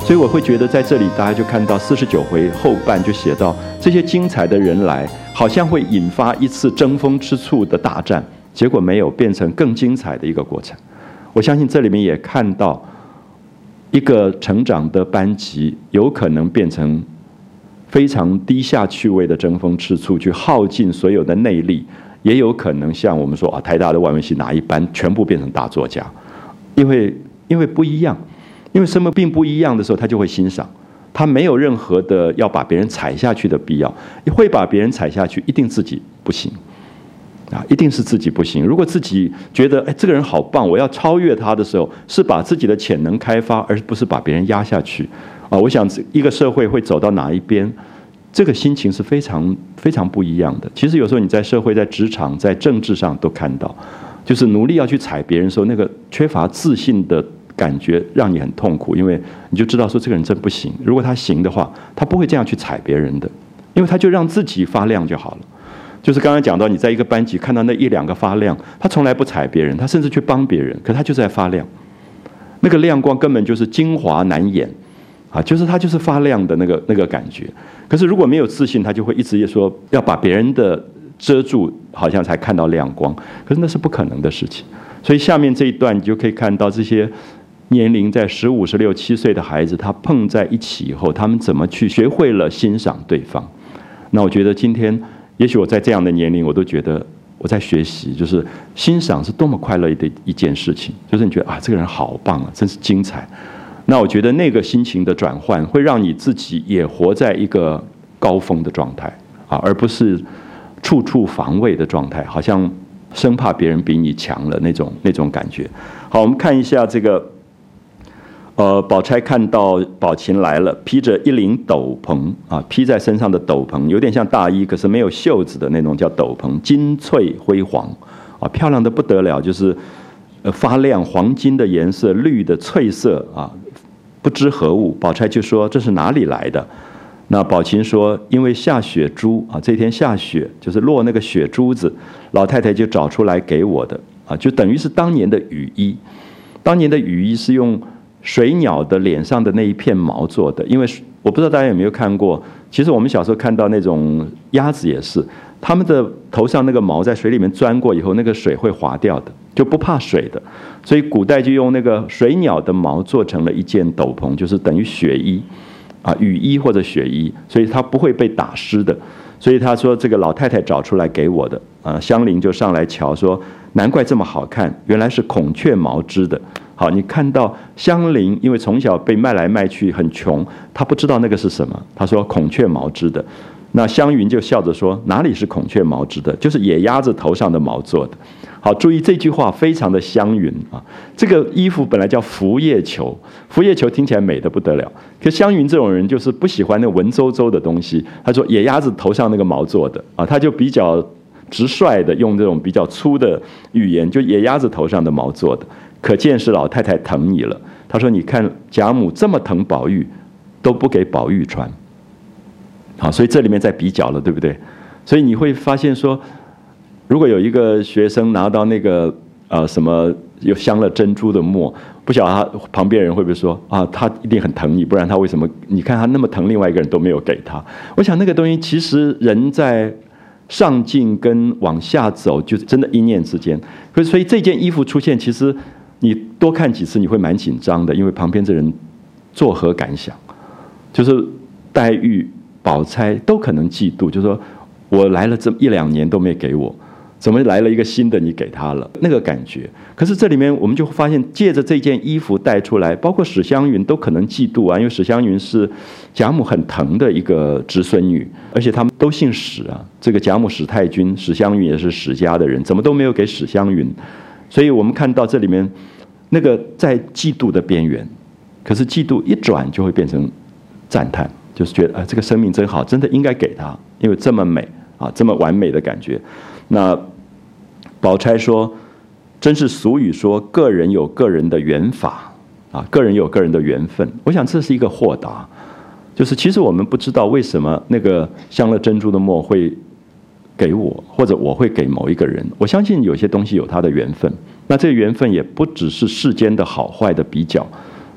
所以我会觉得在这里大家就看到49回后半就写到这些精彩的人来，好像会引发一次争风吃醋的大战，结果没有，变成更精彩的一个过程。我相信这里面也看到一个成长的班级有可能变成非常低下趣味的争风吃醋，去耗尽所有的内力，也有可能像我们说台大的外文系哪一班全部变成大作家，因为不一样，因为什么并不一样的时候，他就会欣赏，他没有任何的要把别人踩下去的必要，会把别人踩下去，一定自己不行。一定是自己不行。如果自己觉得这个人好棒，我要超越他的时候，是把自己的潜能开发，而不是把别人压下去。我想一个社会会走到哪一边，这个心情是非常非常不一样的。其实有时候你在社会、在职场、在政治上都看到，就是努力要去踩别人的时候，那个缺乏自信的感觉让你很痛苦，因为你就知道说这个人真不行。如果他行的话，他不会这样去踩别人的，因为他就让自己发亮就好了。就是刚刚讲到，你在一个班级看到那1-2个发亮，他从来不踩别人，他甚至去帮别人，可他就在发亮，那个亮光根本就是精华难掩就是他就是发亮的那个感觉。可是如果没有自信，他就会一直说要把别人的遮住，好像才看到亮光，可是那是不可能的事情。所以下面这一段你就可以看到这些年龄在15、16、17岁的孩子，他碰在一起以后，他们怎么去学会了欣赏对方。那我觉得今天也许我在这样的年龄，我都觉得我在学习，就是欣赏是多么快乐的一件事情。就是你觉得这个人好棒真是精彩。那我觉得那个心情的转换，会让你自己也活在一个高峰的状态而不是处处防卫的状态，好像生怕别人比你强了那种感觉。好，我们看一下这个。宝钗看到宝琴来了，披着一领斗篷披在身上的斗篷有点像大衣，可是没有袖子的那种叫斗篷，金翠辉煌漂亮的不得了，就是发亮黄金的颜色，绿的翠色不知何物。宝钗就说这是哪里来的？那宝琴说因为下雪珠这天下雪，就是落那个雪珠子，老太太就找出来给我的就等于是当年的雨衣。当年的雨衣是用水鸟的脸上的那一片毛做的，因为我不知道大家有没有看过，其实我们小时候看到那种鸭子也是，它们的头上那个毛在水里面钻过以后，那个水会滑掉的，就不怕水的。所以古代就用那个水鸟的毛做成了一件斗篷，就是等于雪衣雨衣或者雪衣，所以它不会被打湿的。所以他说这个老太太找出来给我的香菱就上来瞧说难怪这么好看，原来是孔雀毛织的。好，你看到香菱因为从小被卖来卖去很穷，她不知道那个是什么，她说孔雀毛织的。那湘云就笑着说哪里是孔雀毛织的，就是野鸭子头上的毛做的。好，注意这句话非常的湘云这个衣服本来叫拂叶裘，拂叶裘听起来美得不得了，可湘云这种人就是不喜欢那文绉绉的东西，他说野鸭子头上那个毛做的他就比较直率的用这种比较粗的语言，就野鸭子头上的毛做的，可见是老太太疼你了。她说你看贾母这么疼宝玉，都不给宝玉穿。好，所以这里面在比较了，对不对？所以你会发现说，如果有一个学生拿到那个什么有镶了珍珠的墨，不晓得他旁边人会不会说他一定很疼你，不然他为什么你看他那么疼另外一个人都没有给他。我想那个东西其实人在上进跟往下走，就真的一念之间。所以这件衣服出现，其实你多看几次你会蛮紧张的，因为旁边这人作何感想？就是黛玉、宝钗都可能嫉妒，就是说我来了这1-2年都没给我，怎么来了一个新的你给他了，那个感觉。可是这里面我们就发现，借着这件衣服带出来，包括史湘云都可能嫉妒因为史湘云是贾母很疼的一个侄孙女，而且他们都姓史这个贾母史太君，史湘云也是史家的人，怎么都没有给史湘云。所以我们看到这里面那个在嫉妒的边缘，可是嫉妒一转就会变成赞叹，就是觉得这个生命真好，真的应该给他，因为这么美这么完美的感觉。那宝钗说真是俗语说个人有个人的缘法个人有个人的缘分。我想这是一个豁达，就是其实我们不知道为什么那个镶了珍珠的墨会给我，或者我会给某一个人。我相信有些东西有它的缘分，那这个缘分也不只是世间的好坏的比较，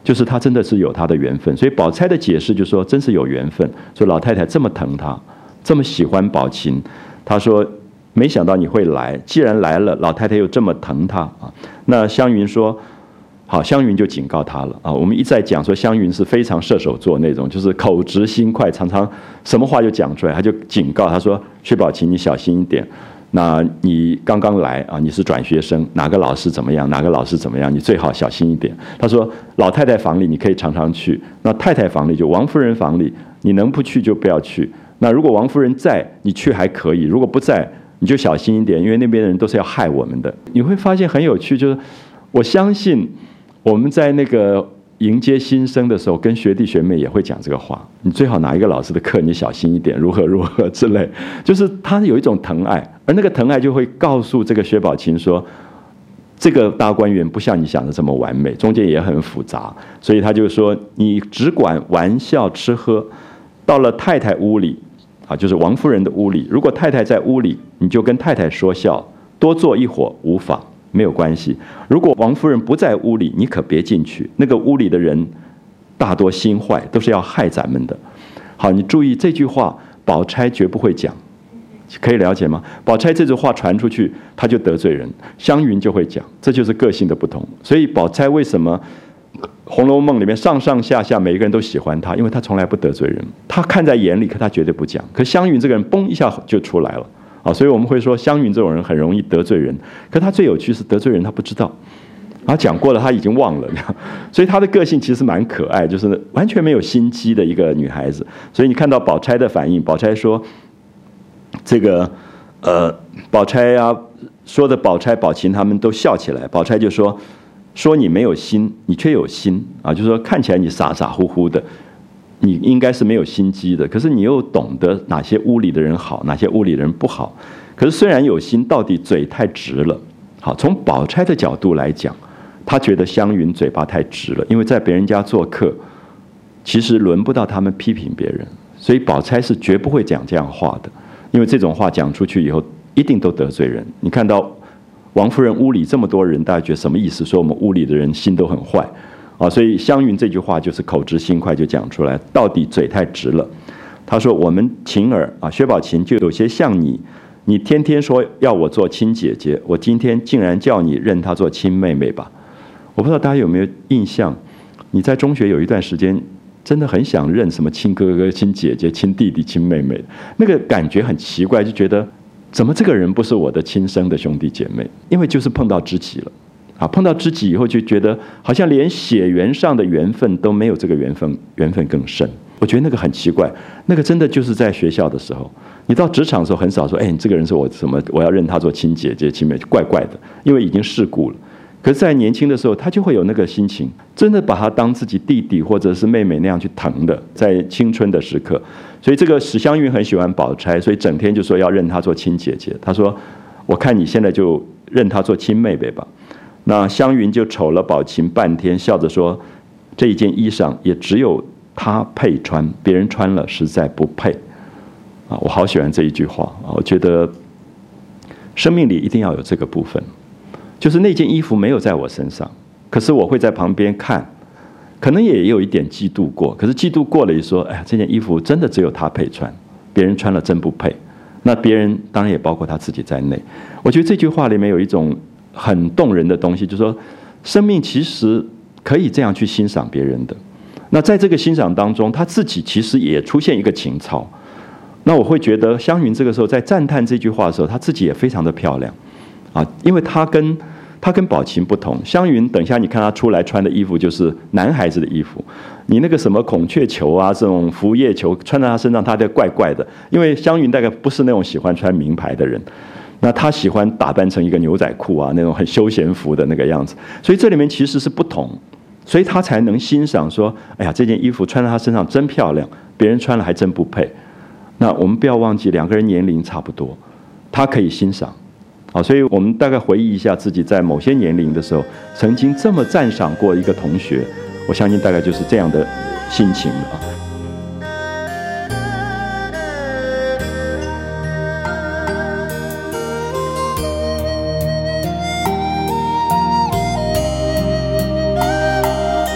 就是他真的是有他的缘分。所以宝钗的解释就是说，真是有缘分。说老太太这么疼他，这么喜欢宝琴，他说没想到你会来，既然来了，老太太又这么疼他啊。那湘云说。好，湘云就警告他了啊！我们一再讲说，湘云是非常射手座那种，就是口直心快，常常什么话就讲出来。他就警告他说：“薛宝琴，你小心一点。那你刚刚来啊，你是转学生，哪个老师怎么样，哪个老师怎么样，你最好小心一点。”他说：“老太太房里你可以常常去，那太太房里就王夫人房里，你能不去就不要去。那如果王夫人在，你去还可以；如果不在，你就小心一点，因为那边的人都是要害我们的。”你会发现很有趣，就是我相信。我们在那个迎接新生的时候，跟学弟学妹也会讲这个话。你最好哪一个老师的课，你小心一点，如何如何之类。就是他有一种疼爱，而那个疼爱就会告诉这个薛宝琴说，这个大观园不像你想的这么完美，中间也很复杂。所以他就说，你只管玩笑吃喝，到了太太屋里啊，就是王夫人的屋里，如果太太在屋里，你就跟太太说笑，多坐一会儿无妨。没有关系。如果王夫人不在屋里，你可别进去。那个屋里的人大多心坏，都是要害咱们的。好，你注意这句话，宝钗绝不会讲，可以了解吗？宝钗这句话传出去，她就得罪人。湘云就会讲，这就是个性的不同。所以宝钗为什么《红楼梦》里面上上下下每一个人都喜欢她？因为她从来不得罪人，她看在眼里，可她绝对不讲。可湘云这个人，嘣一下就出来了。啊，所以我们会说湘云这种人很容易得罪人，可他最有趣是得罪人他不知道，他讲过了他已经忘了，所以他的个性其实蛮可爱，就是完全没有心机的一个女孩子。所以你看到宝钗的反应，宝钗说这个宝钗啊说的宝钗宝琴他们都笑起来，宝钗就说你没有心，你却有心啊，就是说看起来你傻傻乎乎的。你应该是没有心机的，可是你又懂得哪些屋里的人好，哪些屋里的人不好。可是虽然有心，到底嘴太直了。好，从宝钗的角度来讲，她觉得湘云嘴巴太直了，因为在别人家做客，其实轮不到他们批评别人，所以宝钗是绝不会讲这样话的，因为这种话讲出去以后，一定都得罪人。你看到王夫人屋里这么多人，大家觉得什么意思？说我们屋里的人心都很坏。啊，所以湘云这句话就是口直心快就讲出来，到底嘴太直了。他说我们晴儿啊，薛宝琴就有些像你，你天天说要我做亲姐姐，我今天竟然叫你认她做亲妹妹吧。我不知道大家有没有印象，你在中学有一段时间真的很想认什么亲哥哥、亲姐姐、亲弟弟、亲妹妹，那个感觉很奇怪，就觉得怎么这个人不是我的亲生的兄弟姐妹，因为就是碰到知己了。啊，碰到知己以后就觉得好像连血缘上的缘分都没有这个缘分更深。我觉得那个很奇怪，那个真的就是在学校的时候，你到职场的时候很少说，哎，你这个人是我什么，我要认他做亲姐姐、亲妹，怪怪的，因为已经世故了。可是，在年轻的时候，他就会有那个心情，真的把他当自己弟弟或者是妹妹那样去疼的，在青春的时刻。所以这个史湘云很喜欢宝钗，所以整天就说要认她做亲姐姐。她说：“我看你现在就认她做亲妹妹吧。”那湘云就瞅了宝琴半天，笑着说：“这一件衣裳也只有她配穿，别人穿了实在不配。”啊，我好喜欢这一句话啊！我觉得生命里一定要有这个部分，就是那件衣服没有在我身上，可是我会在旁边看，可能也有一点嫉妒过，可是嫉妒过了也说：“哎呀，这件衣服真的只有她配穿，别人穿了真不配。”那别人当然也包括他自己在内。我觉得这句话里面有一种很动人的东西，就是说，生命其实可以这样去欣赏别人的。那在这个欣赏当中，他自己其实也出现一个情操。那我会觉得湘云这个时候在赞叹这句话的时候，他自己也非常的漂亮啊，因为他跟宝琴不同。湘云等一下你看他出来穿的衣服就是男孩子的衣服，你那个什么孔雀球啊，这种拂叶球穿在他身上，他就怪怪的。因为湘云大概不是那种喜欢穿名牌的人。那他喜欢打扮成一个牛仔裤啊，那种很休闲服的那个样子，所以这里面其实是不同，所以他才能欣赏说，哎呀，这件衣服穿在他身上真漂亮，别人穿了还真不配。那我们不要忘记，两个人年龄差不多，他可以欣赏，啊，所以我们大概回忆一下自己在某些年龄的时候，曾经这么赞赏过一个同学，我相信大概就是这样的心情啊。